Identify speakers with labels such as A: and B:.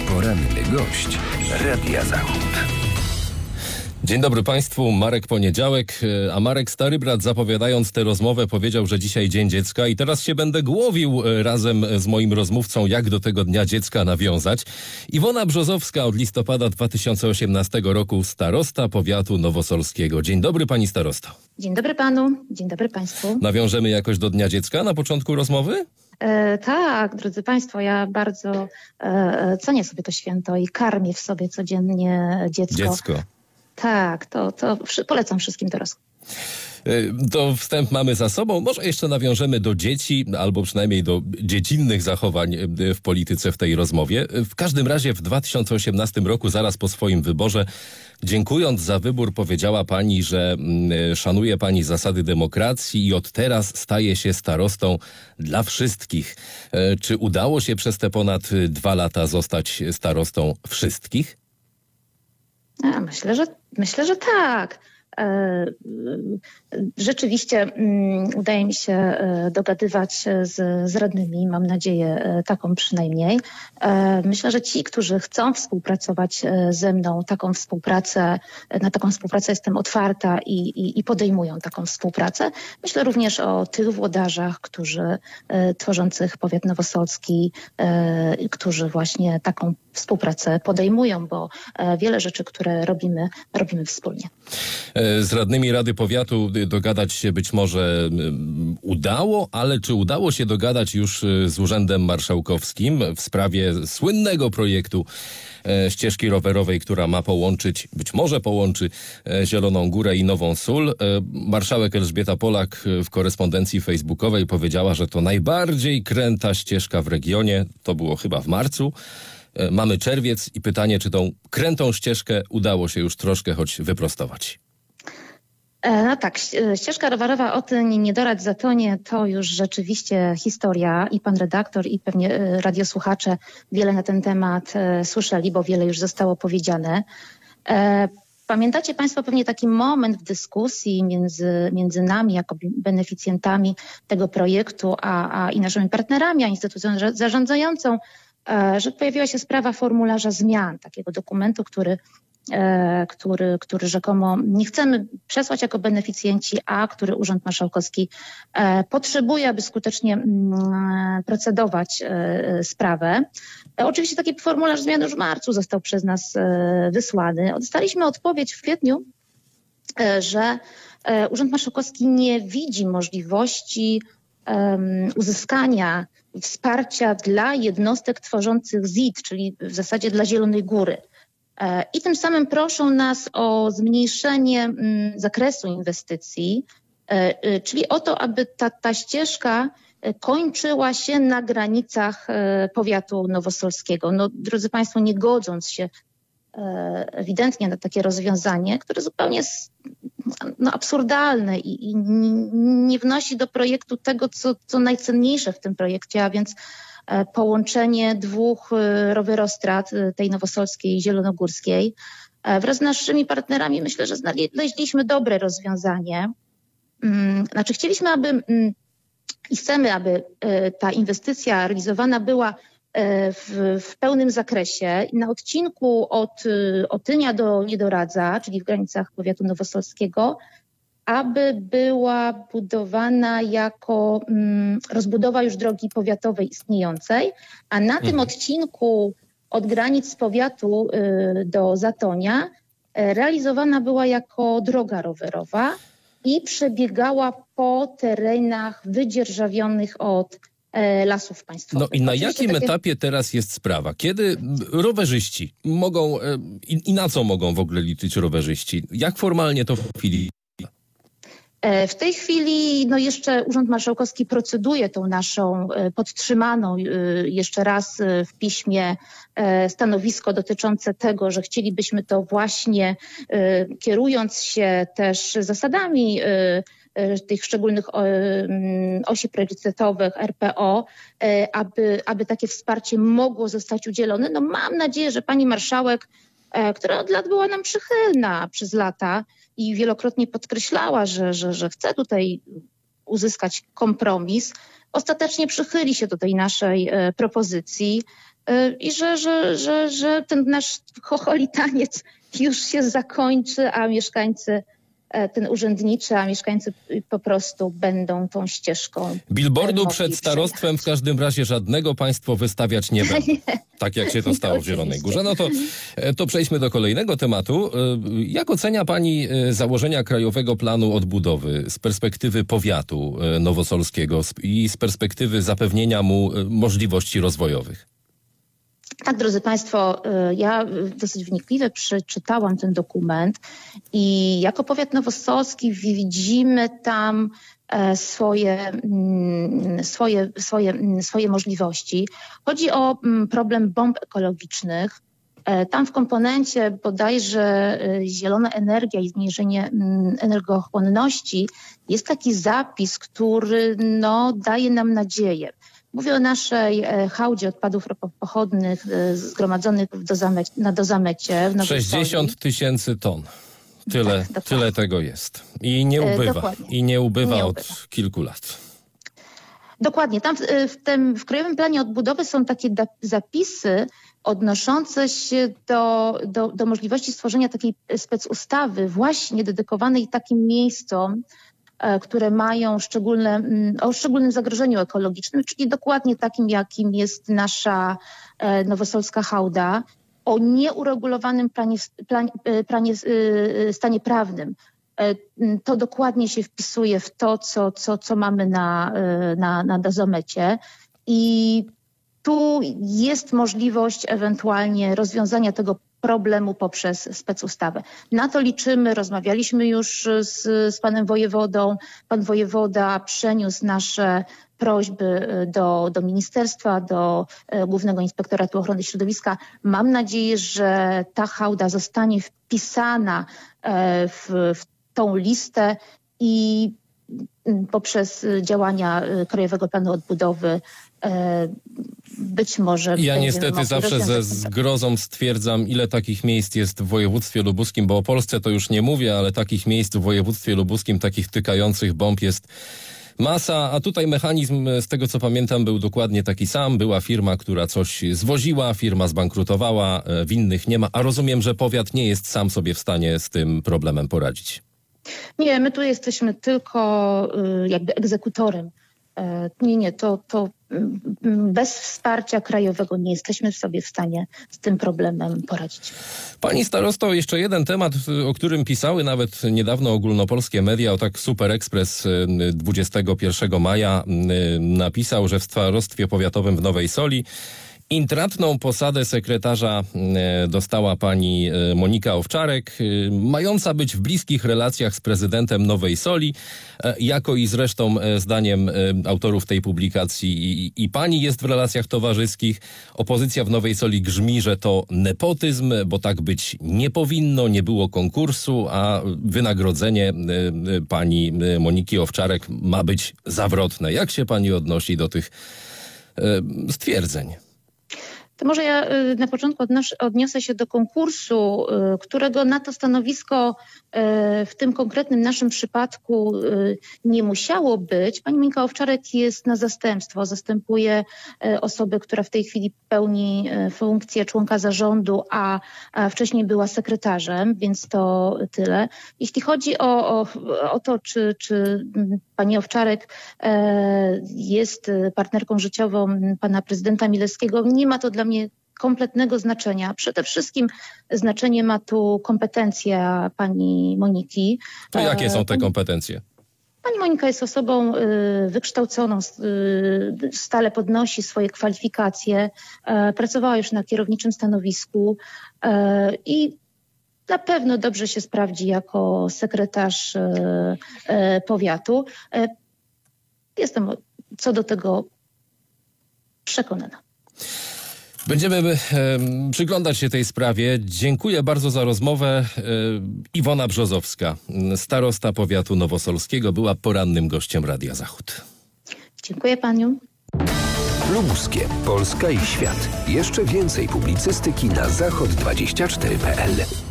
A: Poranny gość Radia Zachód.
B: Dzień dobry Państwu, Marek Poniedziałek, a Marek Starybrat, zapowiadając tę rozmowę, powiedział, że dzisiaj Dzień Dziecka i teraz się będę głowił razem z moim rozmówcą, jak do tego Dnia Dziecka nawiązać. Iwona Brzozowska, od listopada 2018 roku starosta powiatu nowosolskiego. Dzień dobry Pani starosto.
C: Dzień dobry Panu, dzień dobry Państwu.
B: Nawiążemy jakoś do Dnia Dziecka na początku rozmowy?
C: Tak, drodzy Państwo, ja bardzo cenię sobie to święto i karmię w sobie codziennie dziecko. Tak, to polecam wszystkim dorosłym.
B: To wstęp mamy za sobą. Może jeszcze nawiążemy do dzieci, albo przynajmniej do dziecinnych zachowań w polityce w tej rozmowie. W każdym razie w 2018 roku, zaraz po swoim wyborze, dziękując za wybór, powiedziała Pani, że szanuje Pani zasady demokracji i od teraz staje się starostą dla wszystkich. Czy udało się przez te ponad 2 lata zostać starostą wszystkich?
C: Myślę, że tak. Rzeczywiście udaje mi się dogadywać z radnymi, mam nadzieję taką przynajmniej. Myślę, że ci, którzy chcą współpracować ze mną, na taką współpracę jestem otwarta i podejmują taką współpracę. Myślę również o tych włodarzach, tworzących powiat nowosolski, którzy właśnie taką współpracę podejmują, bo wiele rzeczy, które robimy wspólnie.
B: Z radnymi Rady Powiatu dogadać się być może udało, ale czy udało się dogadać już z Urzędem Marszałkowskim w sprawie słynnego projektu ścieżki rowerowej, która ma być może połączy Zieloną Górę i Nową Sól? Marszałek Elżbieta Polak w korespondencji facebookowej powiedziała, że to najbardziej kręta ścieżka w regionie. To było chyba w marcu. Mamy czerwiec i pytanie, czy tą krętą ścieżkę udało się już troszkę choć wyprostować?
C: No tak, ścieżka rowerowa Otyń, Niedoradź, Zatonie to już rzeczywiście historia i pan redaktor i pewnie radiosłuchacze wiele na ten temat słyszeli, bo wiele już zostało powiedziane. Pamiętacie Państwo pewnie taki moment w dyskusji między nami jako beneficjentami tego projektu i naszymi partnerami, a instytucją zarządzającą, że pojawiła się sprawa formularza zmian, takiego dokumentu, który rzekomo nie chcemy przesłać jako beneficjenci, a który Urząd Marszałkowski potrzebuje, aby skutecznie procedować sprawę. Oczywiście taki formularz zmian już w marcu został przez nas wysłany. Dostaliśmy odpowiedź w kwietniu, że Urząd Marszałkowski nie widzi możliwości uzyskania wsparcia dla jednostek tworzących ZIT, czyli w zasadzie dla Zielonej Góry. I tym samym proszą nas o zmniejszenie zakresu inwestycji, czyli o to, aby ta ścieżka kończyła się na granicach powiatu nowosolskiego. No, drodzy Państwo, nie godząc się ewidentnie na takie rozwiązanie, które zupełnie jest absurdalne i nie wnosi do projektu tego, co najcenniejsze w tym projekcie, a więc połączenie 2 rowerostrad, tej nowosolskiej i zielonogórskiej. Wraz z naszymi partnerami myślę, że znaleźliśmy dobre rozwiązanie. Znaczy chcieliśmy, i chcemy, aby ta inwestycja realizowana była w pełnym zakresie. Na odcinku od Otynia do Niedoradza, czyli w granicach powiatu nowosolskiego, aby była budowana jako rozbudowa już drogi powiatowej istniejącej, a na tym odcinku od granic powiatu do Zatonia realizowana była jako droga rowerowa i przebiegała po terenach wydzierżawionych od Lasów Państwowych.
B: No i na jakim etapie teraz jest sprawa? Kiedy rowerzyści mogą i na co mogą w ogóle liczyć rowerzyści? Jak formalnie to w chwili?
C: W tej chwili jeszcze Urząd Marszałkowski proceduje tą naszą podtrzymaną jeszcze raz w piśmie stanowisko dotyczące tego, że chcielibyśmy to właśnie kierując się też zasadami tych szczególnych osi priorytetowych RPO, aby takie wsparcie mogło zostać udzielone. No mam nadzieję, że pani marszałek, która od lat była nam przychylna przez lata i wielokrotnie podkreślała, że chce tutaj uzyskać kompromis, ostatecznie przychyli się do tej naszej propozycji. i że ten nasz chocholitaniec już się zakończy, a mieszkańcy po prostu będą tą ścieżką.
B: Billboardu przed starostwem w każdym razie żadnego państwo wystawiać nie będą. Tak jak się to stało w Zielonej Górze. No to przejdźmy do kolejnego tematu. Jak ocenia pani założenia Krajowego Planu Odbudowy z perspektywy powiatu nowosolskiego i z perspektywy zapewnienia mu możliwości rozwojowych?
C: Tak, drodzy Państwo, ja dosyć wnikliwie przeczytałam ten dokument i jako powiat nowosolski widzimy tam swoje możliwości. Chodzi o problem bomb ekologicznych. Tam w komponencie bodajże zielona energia i zmniejszenie energochłonności jest taki zapis, który daje nam nadzieję. Mówię o naszej hałdzie odpadów ropopochodnych zgromadzonych na dozamecie.
B: 60 000 ton. Tyle tego jest. I nie ubywa.
C: Dokładnie.
B: I nie ubywa od kilku lat.
C: Dokładnie. Tam w Krajowym Planie Odbudowy są takie zapisy odnoszące się do możliwości stworzenia takiej specustawy właśnie dedykowanej takim miejscom, które mają o szczególnym zagrożeniu ekologicznym, czyli dokładnie takim, jakim jest nasza nowosolska hałda, o nieuregulowanym stanie prawnym. To dokładnie się wpisuje w to, co mamy na dozamecie i tu jest możliwość ewentualnie rozwiązania tego problemu poprzez specustawę. Na to liczymy, rozmawialiśmy już z panem wojewodą. Pan wojewoda przeniósł nasze prośby do ministerstwa, do Głównego Inspektoratu Ochrony Środowiska. Mam nadzieję, że ta hałda zostanie wpisana w tą listę i poprzez działania Krajowego Planu Odbudowy być może...
B: Ja niestety zawsze ze zgrozą stwierdzam, ile takich miejsc jest w województwie lubuskim, bo o Polsce to już nie mówię, ale takich miejsc w województwie lubuskim, takich tykających bomb jest masa, a tutaj mechanizm, z tego co pamiętam, był dokładnie taki sam. Była firma, która coś zwoziła, firma zbankrutowała, winnych nie ma, a rozumiem, że powiat nie jest sam sobie w stanie z tym problemem poradzić.
C: Nie, my tu jesteśmy tylko jakby egzekutorem. Nie, to bez wsparcia krajowego nie jesteśmy sobie w stanie z tym problemem poradzić.
B: Pani starosto, jeszcze jeden temat, o którym pisały nawet niedawno ogólnopolskie media, o tak Super Express 21 maja napisał, że w starostwie powiatowym w Nowej Soli intratną posadę sekretarza dostała pani Monika Owczarek, mająca być w bliskich relacjach z prezydentem Nowej Soli, jako i zresztą zdaniem autorów tej publikacji i pani jest w relacjach towarzyskich. Opozycja w Nowej Soli grzmi, że to nepotyzm, bo tak być nie powinno, nie było konkursu, a wynagrodzenie pani Moniki Owczarek ma być zawrotne. Jak się pani odnosi do tych stwierdzeń?
C: To może ja na początku odniosę się do konkursu, którego na to stanowisko w tym konkretnym naszym przypadku nie musiało być. Pani Monika Owczarek jest na zastępstwo, zastępuje osobę, która w tej chwili pełni funkcję członka zarządu, a wcześniej była sekretarzem, więc to tyle. Jeśli chodzi o to, czy pani Owczarek jest partnerką życiową pana prezydenta Milewskiego, nie ma to dla mnie kompletnego znaczenia. Przede wszystkim znaczenie ma tu kompetencja pani Moniki.
B: To jakie są te kompetencje?
C: Pani Monika jest osobą wykształconą, stale podnosi swoje kwalifikacje, pracowała już na kierowniczym stanowisku i na pewno dobrze się sprawdzi jako sekretarz powiatu. Jestem co do tego przekonana.
B: Będziemy przyglądać się tej sprawie. Dziękuję bardzo za rozmowę. Iwona Brzozowska, starosta powiatu nowosolskiego, była porannym gościem Radia Zachód.
C: Dziękuję paniu.
A: Lubuskie, Polska i świat. Jeszcze więcej publicystyki na zachod24.pl.